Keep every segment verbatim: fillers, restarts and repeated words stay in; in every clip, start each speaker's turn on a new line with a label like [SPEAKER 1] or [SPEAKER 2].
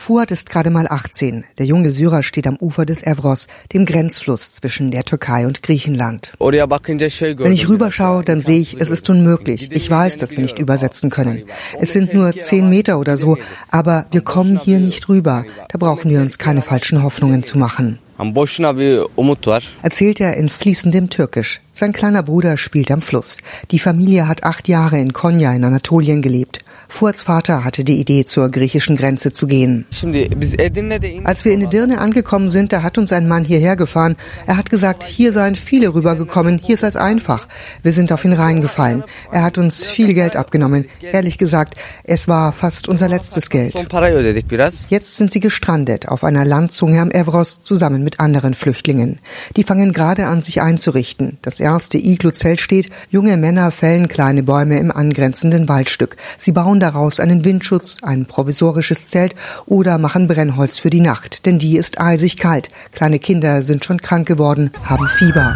[SPEAKER 1] Fuat ist gerade mal achtzehn. Der junge Syrer steht am Ufer des Evros, dem Grenzfluss zwischen der Türkei und Griechenland. Wenn ich rüberschaue, dann sehe ich, es ist unmöglich. Ich weiß, dass wir nicht übersetzen können. Es sind nur zehn Meter oder so, aber wir kommen hier nicht rüber. Da brauchen wir uns keine falschen Hoffnungen zu machen. Erzählt er in fließendem Türkisch. Sein kleiner Bruder spielt am Fluss. Die Familie hat acht Jahre in Konya in Anatolien gelebt. Fuats Vater hatte die Idee, zur griechischen Grenze zu gehen. Als wir in Edirne angekommen sind, da hat uns ein Mann hierher gefahren. Er hat gesagt, hier seien viele rübergekommen, hier sei es einfach. Wir sind auf ihn reingefallen. Er hat uns viel Geld abgenommen. Ehrlich gesagt, es war fast unser letztes Geld. Jetzt sind sie gestrandet auf einer Landzunge am Evros zusammen mit anderen Flüchtlingen. Die fangen gerade an, sich einzurichten. Das erste Iglu-Zelt steht. Junge Männer fällen kleine Bäume im angrenzenden Waldstück. Sie bauen daraus einen Windschutz, ein provisorisches Zelt oder machen Brennholz für die Nacht, denn die ist eisig kalt. Kleine Kinder sind schon krank geworden, haben Fieber.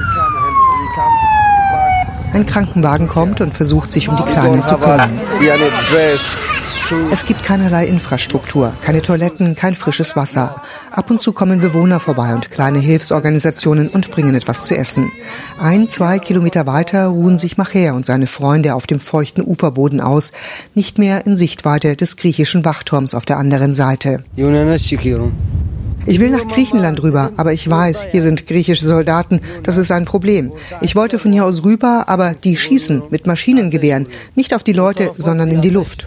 [SPEAKER 1] Ein Krankenwagen kommt und versucht, sich um die Kleinen zu kümmern. Es gibt keinerlei Infrastruktur, keine Toiletten, kein frisches Wasser. Ab und zu kommen Bewohner vorbei und kleine Hilfsorganisationen und bringen etwas zu essen. Ein, zwei Kilometer weiter ruhen sich Maher und seine Freunde auf dem feuchten Uferboden aus, nicht mehr in Sichtweite des griechischen Wachturms auf der anderen Seite. Ich will nach Griechenland rüber, aber ich weiß, hier sind griechische Soldaten, das ist ein Problem. Ich wollte von hier aus rüber, aber die schießen mit Maschinengewehren, nicht auf die Leute, sondern in die Luft.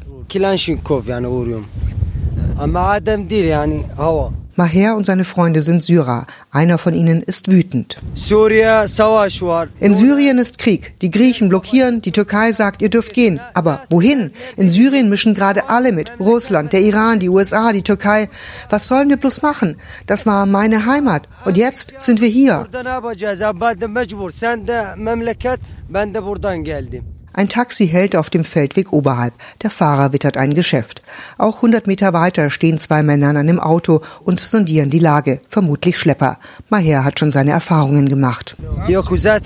[SPEAKER 1] Maher und seine Freunde sind Syrer. Einer von ihnen ist wütend. In Syrien ist Krieg. Die Griechen blockieren, die Türkei sagt, ihr dürft gehen. Aber wohin? In Syrien mischen gerade alle mit. Russland, der Iran, die U S A, die Türkei. Was sollen wir bloß machen? Das war meine Heimat. Und jetzt sind wir hier. Ein Taxi hält auf dem Feldweg oberhalb. Der Fahrer wittert ein Geschäft. Auch hundert Meter weiter stehen zwei Männer an einem Auto und sondieren die Lage. Vermutlich Schlepper. Maher hat schon seine Erfahrungen gemacht. Hier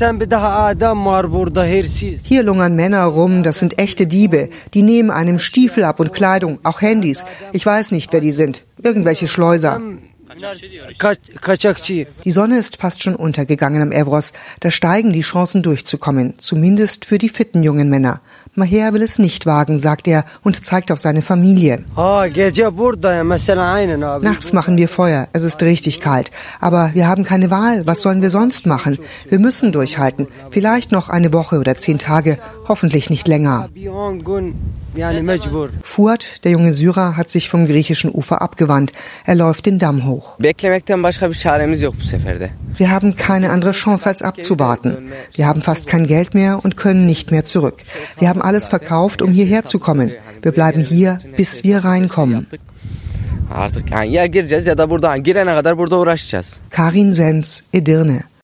[SPEAKER 1] lungern Männer rum, das sind echte Diebe. Die nehmen einem Stiefel ab und Kleidung, auch Handys. Ich weiß nicht, wer die sind. Irgendwelche Schleuser. Die Sonne ist fast schon untergegangen am Evros. Da steigen die Chancen durchzukommen, zumindest für die fitten jungen Männer. Maher will es nicht wagen, sagt er und zeigt auf seine Familie. Nachts machen wir Feuer, es ist richtig kalt. Aber wir haben keine Wahl, was sollen wir sonst machen? Wir müssen durchhalten, vielleicht noch eine Woche oder zehn Tage, hoffentlich nicht länger. Fuat, der junge Syrer, hat sich vom griechischen Ufer abgewandt. Er läuft den Damm hoch. Wir haben keine andere Chance als abzuwarten. Wir haben fast kein Geld mehr und können nicht mehr zurück. Wir haben alles verkauft, um hierher zu kommen. Wir bleiben hier, bis wir reinkommen. Karin Sens, Edirne.